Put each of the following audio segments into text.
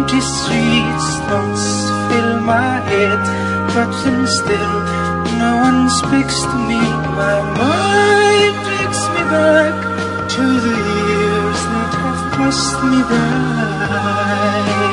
empty streets, thoughts fill my head, but then still no one speaks to me. My mind takes me back to the years that have passed me by.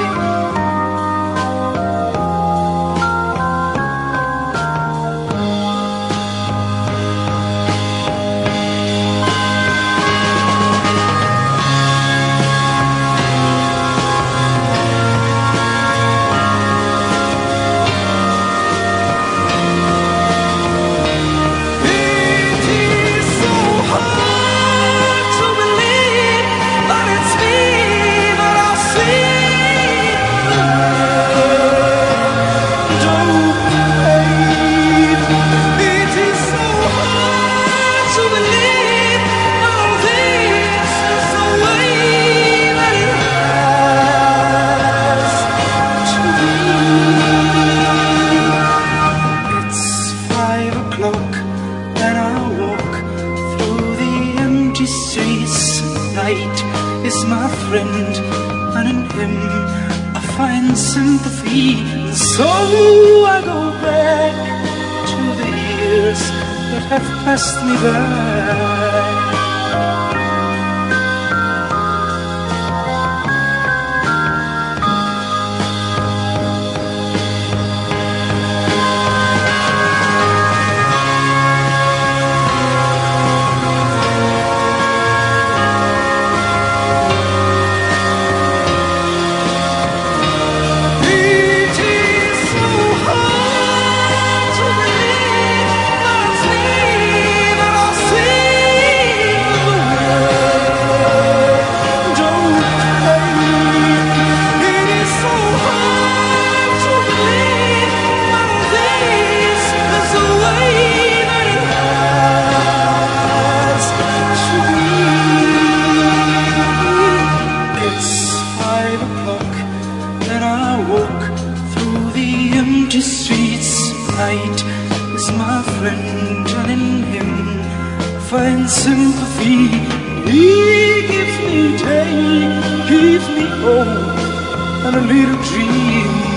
And I walk through the empty streets. Night is my friend, and in him I find sympathy. And so I go back to the years that have passed me by. Streets, night is my friend, and in him find sympathy. He gives me day, gives me hope, and a little dream.